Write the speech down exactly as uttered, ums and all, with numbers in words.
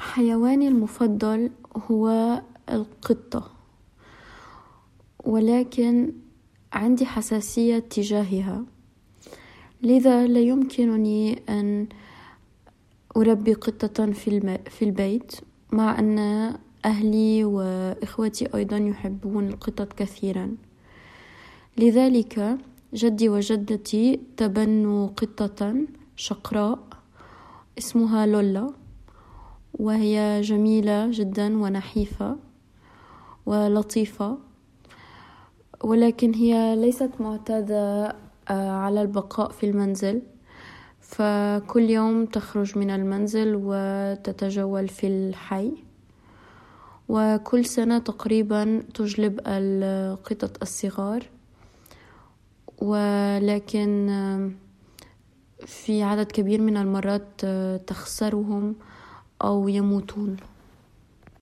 حيواني المفضل هو القطة، ولكن عندي حساسية تجاهها، لذا لا يمكنني أن أربي قطة في البيت، مع أن أهلي وإخوتي أيضا يحبون القطط كثيرا. لذلك جدي وجدتي تبنوا قطة شقراء اسمها لولا، وهي جميلة جدا ونحيفة ولطيفة، ولكن هي ليست معتادة على البقاء في المنزل، فكل يوم تخرج من المنزل وتتجول في الحي، وكل سنة تقريبا تجلب القطط الصغار، ولكن في عدد كبير من المرات تخسرهم أو يموتون.